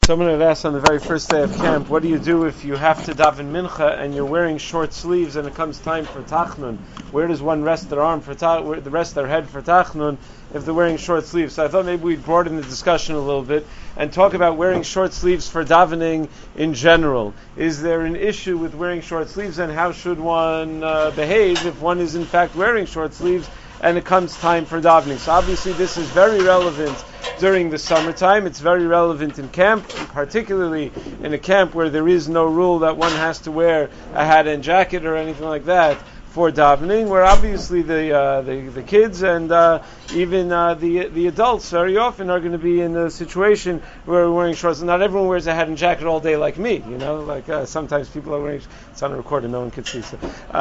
Someone had asked on the very first day of camp, what do you do if you have to daven mincha and you're wearing short sleeves and it comes time for tachnun? Where does one rest their arm for rest their head for tachnun if they're wearing short sleeves? So I thought maybe we'd broaden the discussion a little bit and talk about wearing short sleeves for davening in general. Is there an issue with wearing short sleeves, and how should one behave if one is in fact wearing short sleeves and it comes time for davening? So obviously this is very relevant during the summertime. It's very relevant in camp, particularly in a camp where there is no rule that one has to wear a hat and jacket or anything like that for davening, where obviously the kids and even the adults very often are going to be in a situation where we're wearing shorts. Not everyone wears a hat and jacket all day like me, sometimes people are wearing. It's on a recording, no one can see.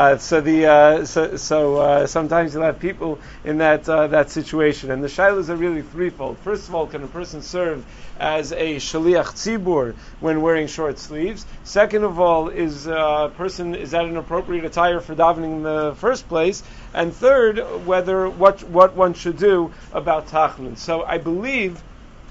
So sometimes you'll have people in that situation, and the shilas are really threefold. First of all, can a person serve as a shaliach tzibur when wearing short sleeves? Second of all, is a person, is that an appropriate attire for davening in the first place? And third, what one should do about tachnun. So I believe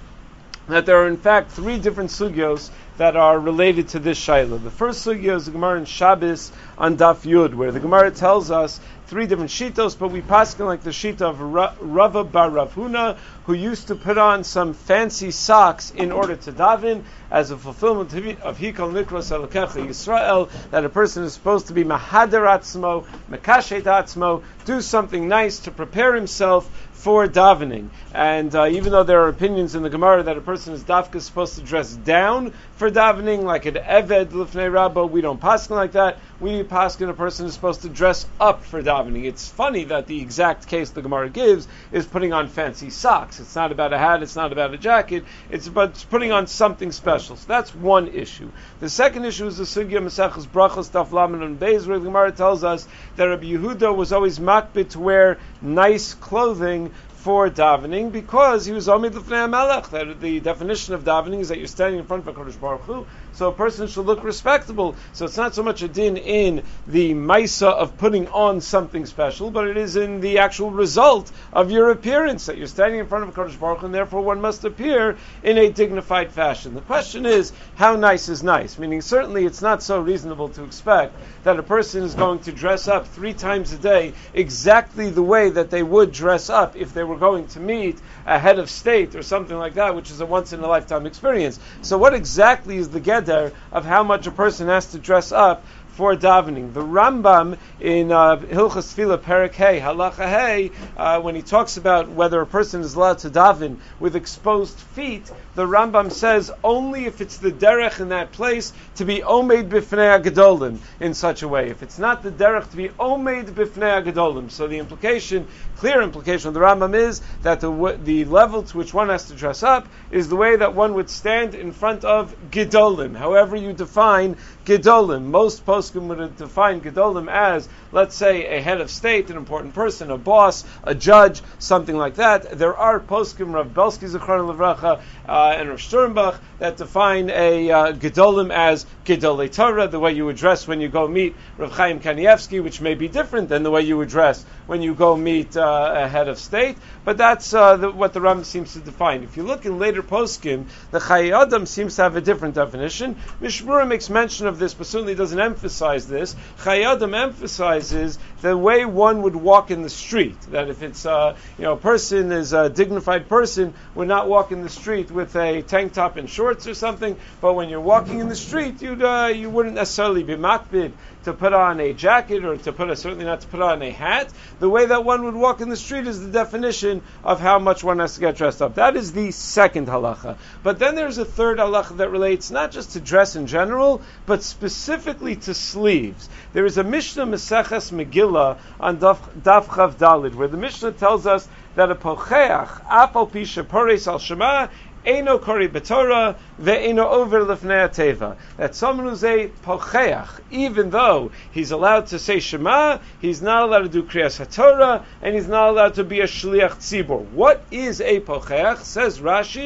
that there are in fact three different sugyos that are related to this shaila. The first sugya is the Gemara in Shabbos on Daf Yud, where the Gemara tells us three different shitos, but we paskin like the shita of Rava bar Rav Huna, who used to put on some fancy socks in order to daven, as a fulfillment of Hikal Nikros Elokecha Yisrael, that a person is supposed to be Mahader Atzmo, Mekashet Atzmo, do something nice to prepare himself for davening. And even though there are opinions in the Gemara that a person is dafka supposed to dress down for davening, like an Eved Lifnei Rabbo, we don't paskin like that. We paskin a person is supposed to dress up for davening. It's funny that the exact case the Gemara gives is putting on fancy socks. It's not about a hat, it's not about a jacket, it's about putting on something special. So that's one issue. The second issue is the Sugya Mesachos Brachos Daf Lamed and Beis, where the Gemara tells us that Rabbi Yehuda was always makbid to wear nice clothing for davening, because he was Omid L'fnei HaMelech. That the definition of davening is that you're standing in front of HaKadosh Baruch Hu, so a person should look respectable. So it's not so much a din in the maisa of putting on something special, but it is in the actual result of your appearance, that you're standing in front of HaKadosh Baruch Hu, and therefore one must appear in a dignified fashion. The question is, how nice is nice? Meaning, certainly it's not so reasonable to expect that a person is going to dress up 3 times a day exactly the way that they would dress up if they were going to meet a head of state or something like that, which is a once-in-a-lifetime experience. So what exactly is the geder of how much a person has to dress up for davening? The Rambam in Hilchos Tefillah Perek Hey, Halacha Hey, when he talks about whether a person is allowed to daven with exposed feet, the Rambam says only if it's the derech in that place to be omeid b'fnei hagedolim in such a way. If it's not the derech to be omeid b'fnei hagedolim, so the clear implication of the Rambam is that the level to which one has to dress up is the way that one would stand in front of gedolim. However you define gedolim, most poskim would define gedolim as, let's say, a head of state, an important person, a boss, a judge, something like that. There are poskim, Rav Belsky Zichron Levracha, and Rav Sternbach, that define a gedolim as gedolei Torah, the way you would dress when you go meet Rav Chaim Kanievsky, which may be different than the way you would dress when you go meet a head of state. But that's what the Rambam seems to define. If you look in later poskim, the Chayei Adam seems to have a different definition. Mishmura makes mention of this, but certainly doesn't emphasize this. Chayei Adam emphasizes the way one would walk in the street. That if it's a person is a dignified person, would not walk in the street with a tank top and shorts or something. But when you're walking in the street, you wouldn't necessarily be makbid to put on a jacket or certainly not to put on a hat. The way that one would walk in the street is the definition of how much one has to get dressed up. That is the second halacha. But then there's a third halacha that relates not just to dress in general, but specifically to sleeves. There is a Mishnah Maseches Megillah on Daf Chav Dalid, where the Mishnah tells us that a pocheach, apal pi shepores al shema, Eino kori b'Torah ve'eino over lifnei teva. That someone who's a pocheach, even though he's allowed to say Shema, he's not allowed to do Kriyas HaTorah, and he's not allowed to be a shliach tzibur. What is a pocheach? Says Rashi,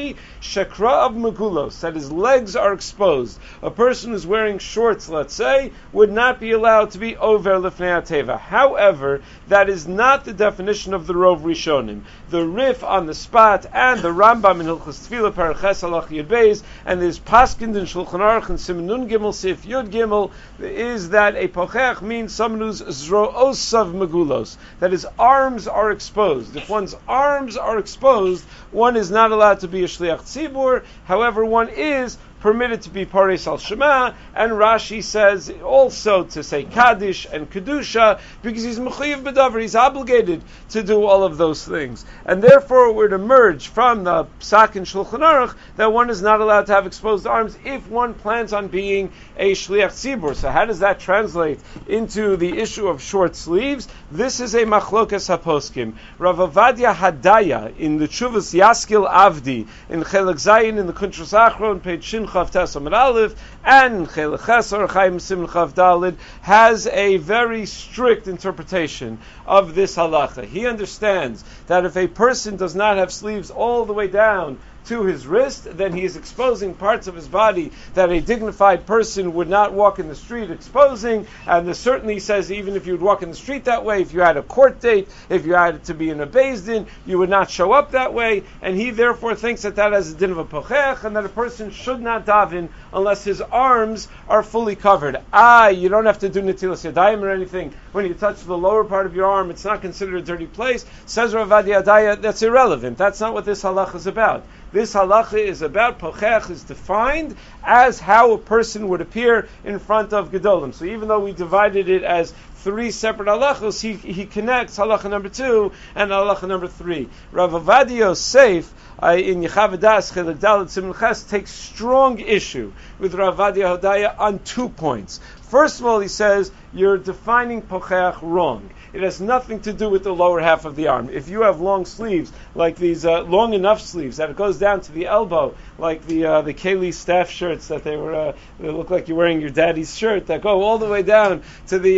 shekra of megulos, that his legs are exposed. A person who's wearing shorts, let's say, would not be allowed to be over lifnei hateva. However, that is not the definition of the Rov Rishonim. The Rif on the spot and the Rambam in Hilchos Tefillah Paraches Halach Yud Beis and there's Paskind in Shulchan Aruch and Siman Nun Gimel Sif Yud Gimel is that a pochech means someone who's zroosav megulos, that his arms are exposed. If one's arms are exposed, one is not allowed to be a shliach tzibur. However, one is permitted to be paris al shema, and Rashi says also to say kaddish and kedusha because he's mechuyev b'davar, he's obligated to do all of those things, and therefore it would emerge from the psak in Shulchan Aruch that one is not allowed to have exposed arms if one plans on being a shliach tzibur. So how does that translate into the issue of short sleeves? This is a machlokas haposkim. Rav Avadia Hadaya in the Tshuvas Yaskil Avdi in Chelek Zayin in the Kuntras Achron page Shin Chav Tes Amud Aleph and Chelek Chesar Chaim Sim Chav Dalid has a very strict interpretation of this halacha. He understands that if a person does not have sleeves all the way down to his wrist, then he is exposing parts of his body that a dignified person would not walk in the street exposing, and certainly says even if you would walk in the street that way, if you had a court date, if you had to be in a Beis Din, you would not show up that way, and he therefore thinks that that has a din of a pochech, and that a person should not daven unless his arms are fully covered. You don't have to do netilas yadayim or anything. When you touch the lower part of your arm, it's not considered a dirty place. Says Rav Avadia Hadaya, that's irrelevant. That's not what this halacha is about. This halacha is about pochech is defined as how a person would appear in front of gedolim. So even though we divided it as three separate halachos, he connects halacha number 2 and halacha number 3. Rav Avadia Yosef in Yechav Das Chelek Daled Siman Ches takes strong issue with Rav Avadia Hadaya on 2 points. First of all, he says you're defining pochech wrong. It has nothing to do with the lower half of the arm. If you have long sleeves, like these long enough sleeves that it goes down to the elbow, like the Keli staff shirts that they look like you're wearing your daddy's shirt, that go all the way down to the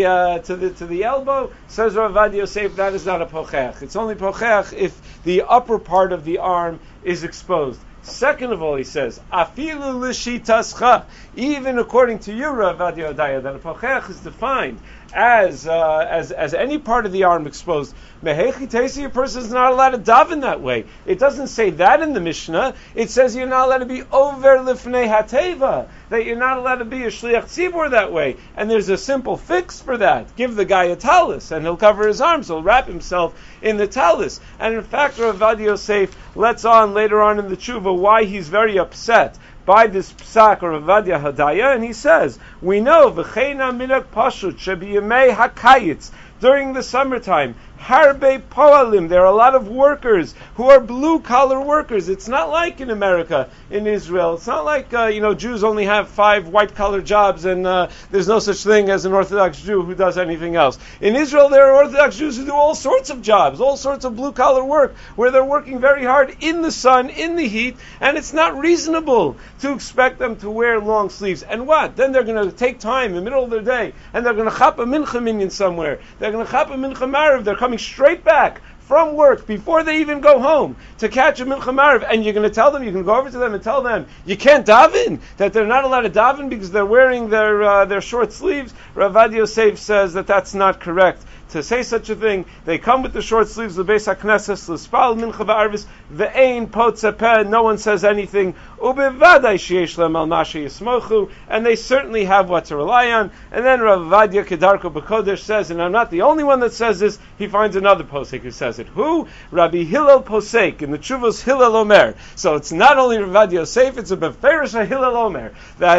elbow, says Rav Avadia Yosef, that is not a pochech. It's only pochech if the upper part of the arm is exposed. Second of all, he says, afilu l'shitascha, even according to you, Rav Avadia Hadaya, that a pochech is defined as any part of the arm exposed. Mehechi teisi, a person is not allowed to daven that way. It doesn't say that in the Mishnah. It says you're not allowed to be over lifnei hateva, that you're not allowed to be a shliach tzibur that way. And there's a simple fix for that. Give the guy a talis, and he'll cover his arms. He'll wrap himself in the talis. And in fact, Rav Avadia Yosef lets on later on in the tshuva why he's very upset by this psak or Rav Avadia Hadaya, and he says, we know v'cheina minag pashut shebiyamei hakayitz, during the summertime, harbe poalim, there are a lot of workers who are blue-collar workers. It's not like in America, in Israel. It's not like, Jews only have 5 white-collar jobs and there's no such thing as an Orthodox Jew who does anything else. In Israel, there are Orthodox Jews who do all sorts of jobs, all sorts of blue-collar work, where they're working very hard in the sun, in the heat, and it's not reasonable to expect them to wear long sleeves. And what? Then they're going to take time in the middle of their day, and they're going to chap a mincha minyan somewhere. They're going to chap a mincha marav. They're coming straight back from work before they even go home to catch a mincha marav, and you're going to tell them, you can go over to them and tell them you can't daven, that they're not allowed to daven because they're wearing their short sleeves. Rav Avadia Yosef says that that's not correct. To say such a thing, they come with the short sleeves, the Beis HaKnesses, l'spal mincha v'arvis, ve'ein potzapeh, no one says anything, u'bevadai sheyesh lem al mashe yismochu, and they certainly have what to rely on. And then Rav Avadia Kedarko B'Kodesh says, and I'm not the only one that says this, he finds another posek who says it. Who? Rabbi Hillel Posek, in the Tshuvos Hillel Omer. So it's not only Rav Avadia Yosef, it's a Beferish Hillel Omer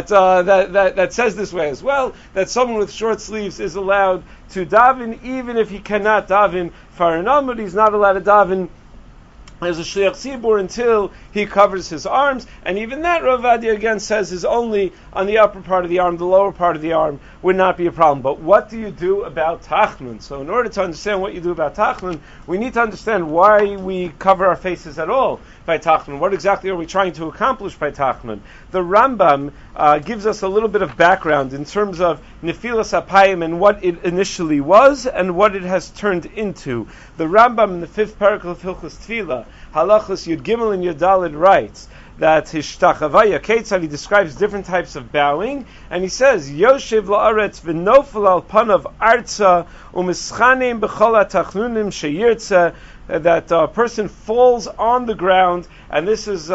that says this way as well, that someone with short sleeves is allowed to daven, even if he cannot daven faranamud, he's not allowed to daven as a shliach tzibur until he covers his arms, and even that Rav Avadia again says is only on the upper part of the arm. The lower part of the arm would not be a problem. But what do you do about tachnun? So in order to understand what you do about tachnun, we need to understand why we cover our faces at all by tachnun. What exactly are we trying to accomplish by tachnun? The Rambam gives us a little bit of background in terms of nefilas apayim and what it initially was and what it has turned into. The Rambam in the 5th paragraph of Hilchos Tefillah, Halachos Yud Gimel and Yud Daled, writes that hishtachavaya ketzad, he describes different types of bowing, and he says Yoshev la'aretz v'nofel al panav arza u'mischanim b'chol ha'tachnunim sheyirtza, that a person falls on the ground, and this is the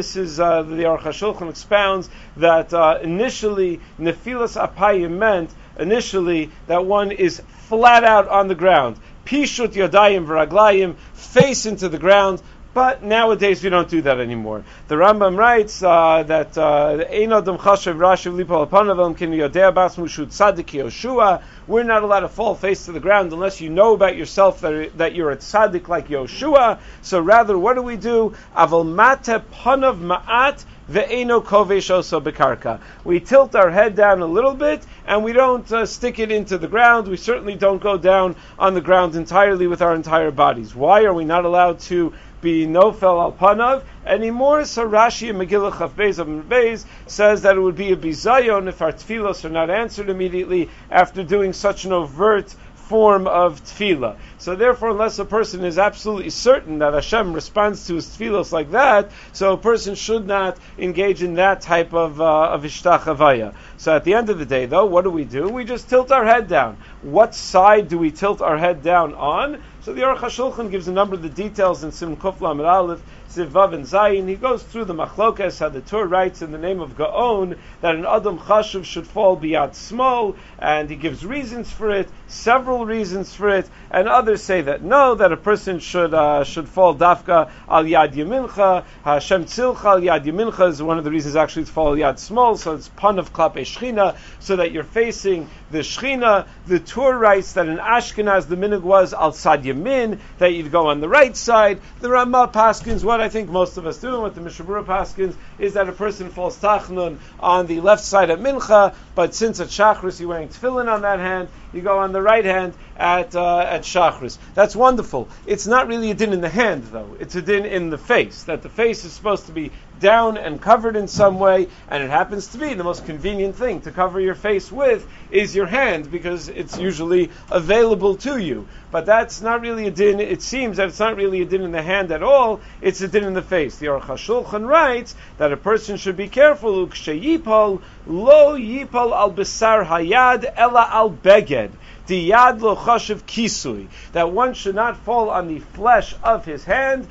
Aruch HaShulchan expounds that initially nefilas apayim meant initially that one is flat out on the ground, pishut yadayim v'raglayim, face into the ground. But nowadays we don't do that anymore. The Rambam writes that Ein Adam Chashav Rashiv Lipol Apanavam Kin Yodea Bas Mushut Tzadik Yoshua. We're not allowed to fall face to the ground unless you know about yourself that you're a tzaddik like Yoshua. So rather, what do? Aval Mate Panav Ma'at Ve'eno Kovesh Oso Bekarka. We tilt our head down a little bit, and we don't stick it into the ground. We certainly don't go down on the ground entirely with our entire bodies. Why are we not allowed to be nofel al panav anymore? So Rashi in Megillah Chaf Beis Amud Beis says that it would be a bizayon if our tefillos are not answered immediately after doing such an overt form of tefillah. So therefore, unless a person is absolutely certain that Hashem responds to his tefillos like that, so a person should not engage in that type of ishtachavaya. So at the end of the day, though, what do? We just tilt our head down. What side do we tilt our head down on? So the Aruch HaShulchan gives a number of the details in Sim Kuf Lamed Aleph, Siv Vav and Zayin. He goes through the machlokas, how the Torah writes in the name of Gaon that an Adam Chashuv should fall biyad small, and he gives reasons for it, several reasons for it, and others say that no, that a person should fall dafka al yad yamincha, Hashem tzilcha al yad yamincha is one of the reasons actually to fall yad small, so it's panav klape shchina, so that you're facing the shchina. The Torah writes that in Ashkenaz the minhag was al sad yamin, that you'd go on the right side. The Ramah paskins, what I think most of us do, and what the Mishnah Berurah paskins, is that a person falls tachnun on the left side at mincha, but since at shachris you're wearing tefillin on that hand, you go on the right hand at shachris. That's wonderful. It's not really a din in the hand, though. It's a din in the face, that the face is supposed to be down and covered in some way, and it happens to be the most convenient thing to cover your face with is your hand, because it's usually available to you. But that's not really a din. It seems that it's not really a din in the hand at all. It's a din in the face. The Aruch HaShulchan writes that a person should be careful. Uksheyipol lo yipol al besar hayad ela al beged. Diyad lo chashiv kisui, that one should not fall on the flesh of his hand,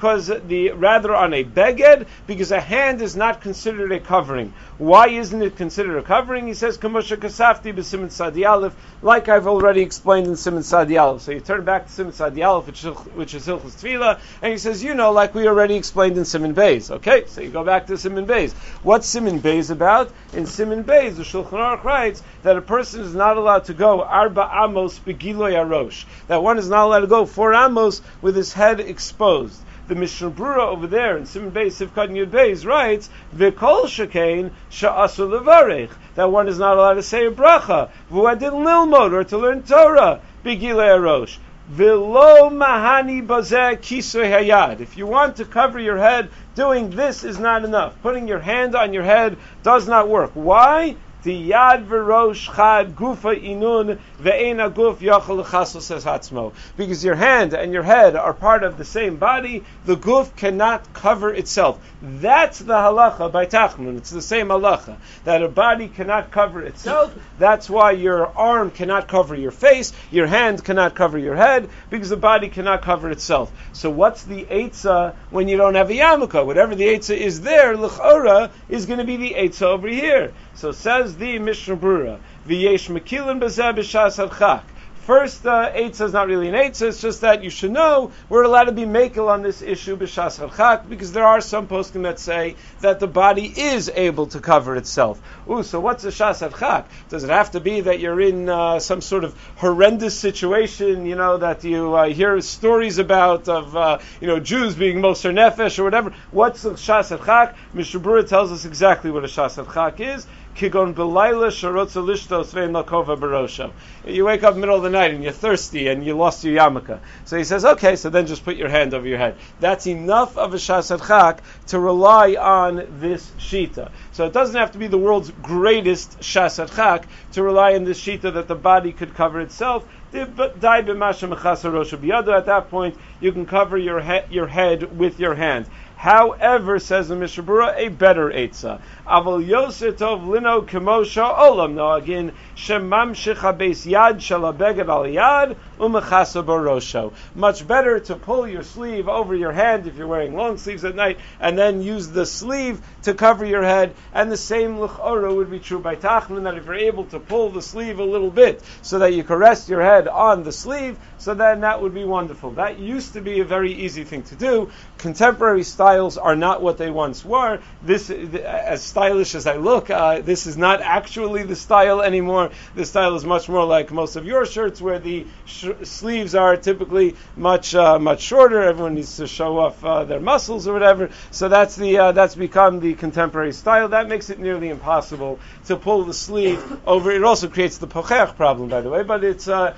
rather on a beged, because a hand is not considered a covering. Why isn't it considered a covering? He says, Kamosha Kasafti b'Siman Sadi Aleph, like I've already explained in Siman Sadi Aleph. So you turn back to Siman Sadi Aleph, which is Hilchos Tefillah, and he says, like we already explained in Siman Beis. Okay, so you go back to Siman Beis. What's Siman Beis about? In Siman Beis, the Shulchan Aruch writes that a person is not allowed to go Arba Amos Begiloy Arosh, that one is not allowed to go 4 Amos with his head exposed. The Mishnah Berurah over there in Siman Beis Sivkad Yud Beis writes, "V'kol shekain sha'asu levarech," that one is not allowed to say a bracha, v'uadin lilmod, or to learn Torah, b'gilei arosh. V'lo mahani bazeh kisoy hayad. If you want to cover your head, doing this is not enough. Putting your hand on your head does not work. Why? The yad v'rosh chad gufa inun ve'ena guf yachal l'chasos says hatzmo. Because your hand and your head are part of the same body, the guf cannot cover itself. That's the halacha by Tachnun. It's the same halacha, that a body cannot cover itself. That's why your arm cannot cover your face, your hand cannot cover your head, because the body cannot cover itself. So what's the eitzah when you don't have a yarmulke? Whatever the eitzah is there, l'chora, is going to be the eitzah over here. So says the Mishnah Berurah, v'yesh mekilin b'zeh b'shas hadchak. First, eitzah is not really an eitzah, it's just that you should know we're allowed to be mekel on this issue b'shas hadchak, because there are some poskim that say that the body is able to cover itself. So what's a shas hadchak? Does it have to be that you're in some sort of horrendous situation, that you hear stories about of, Jews being moser nefesh or whatever? What's a shas hadchak? Mishnah Berurah tells us exactly what a shas hadchak is. Kigon belayla sharotza lishtos ve'en lakova barosho. You wake up in the middle of the night and you're thirsty and you lost your yarmulke. So he says, okay, so then just put your hand over your head. That's enough of a shas hadchak to rely on this shita. So it doesn't have to be the world's greatest shas hadchak to rely on this shita that the body could cover itself. At that point, you can cover your head with your hand. However, says the Mishnah Berurah, a better Eitzah. Aval yoser tov lino kemosha olam noagin shemamshich habeis yad shalabeged al yad umechasa barosho. Much better to pull your sleeve over your hand if you're wearing long sleeves at night, and then use the sleeve to cover your head. And the same l'chora would be true by Tachnun, that if you're able to pull the sleeve a little bit so that you can rest your head on the sleeve, so then that would be wonderful. That used to be a very easy thing to do. Contemporary styles are not what they once were. This, as stylish as I look, this is not actually the style anymore. The style is much more like most of your shirts, where the sleeves are typically much shorter. Everyone needs to show off their muscles or whatever. So that's become the contemporary style. That makes it nearly impossible to pull the sleeve over. It also creates the pochech problem, by the way, but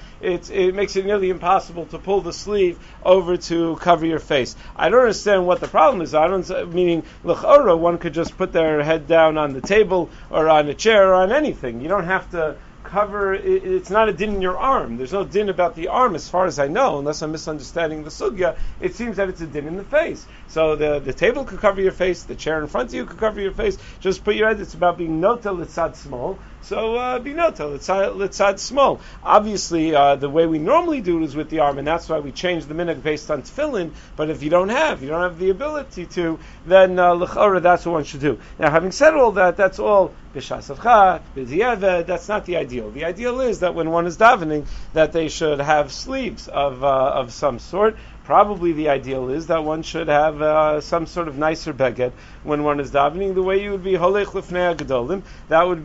it makes it nearly impossible to pull the sleeve over to cover your face. I don't understand what the problem is. Meaning, l'chora, one could just put their head down on the table or on a chair or on anything. You don't have to cover, it's not a din in your arm. There's no din about the arm as far as I know, unless I'm misunderstanding the sugya. It seems that it's a din in the face. So the table could cover your face, the chair in front of you could cover your face. Just put your head, it's about being nota litzad small. So be nota litzad small. Obviously, the way we normally do it is with the arm, and that's why we change the minhag based on tefillin. But if you don't have the ability to, then l'chora, that's what one should do. Now, having said all that, that's all b'shas avcha, b'diavad. That's not the ideal. The ideal is that when one is davening, that they should have sleeves of some sort. Probably the ideal is that one should have some sort of nicer beged when one is davening, the way you would be holech lifnei gedolim. That would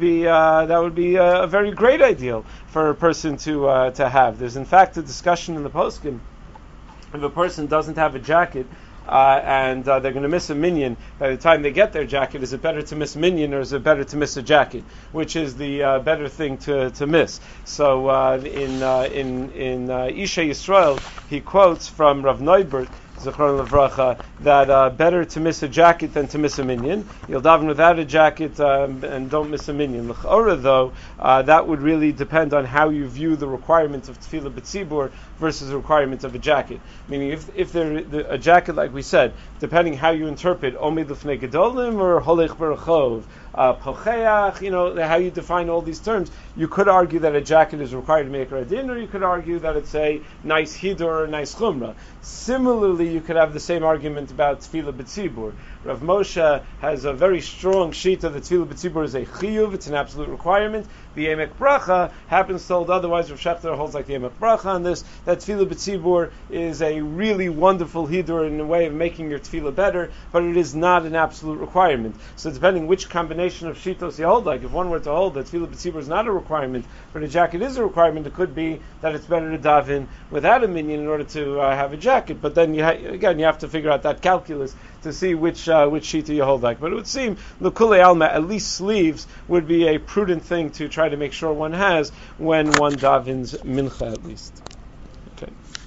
be a very great ideal for a person to have. There's in fact a discussion in the poskim. If a person doesn't have a jacket, and they're going to miss a minyan by the time they get their jacket, is it better to miss a minyan or is it better to miss a jacket? Which is the better thing to miss? So in Isha Yisrael, he quotes from Rav Neubert, Zechron Levracha, that better to miss a jacket than to miss a minyan. You'll daven without a jacket and don't miss a minyan. L'chora, though, that would really depend on how you view the requirements of tefillah b'tzibur versus the requirements of a jacket. Meaning, if a jacket, like we said, depending how you interpret omid l'fnei gedolim or holech berachov, pocheach, how you define all these terms, you could argue that a jacket is required to make a din, or you could argue that it's a nice hidur or a nice chumrah. Similarly, you could have the same argument about tefillah b'tzibur. Rav Moshe has a very strong sheet of the tefillah b'tzibur is a chiyuv, it's an absolute requirement. The Emek Bracha happens to hold otherwise. Rav Shechter holds like the Emek Bracha on this, that tefillah b'tzibur is a really wonderful hidur in a way of making your tefillah better, but it is not an absolute requirement. So depending which combination of shitos you hold, like if one were to hold that tefillah b'tzibur is not a requirement, but a jacket is a requirement, it could be that it's better to daven without a minyan in order to have a jacket. But then you have to figure out that calculus to see which shita you hold like. But it would seem l'kulei alma, at least sleeves would be a prudent thing to try to make sure one has when one davens mincha at least. Okay.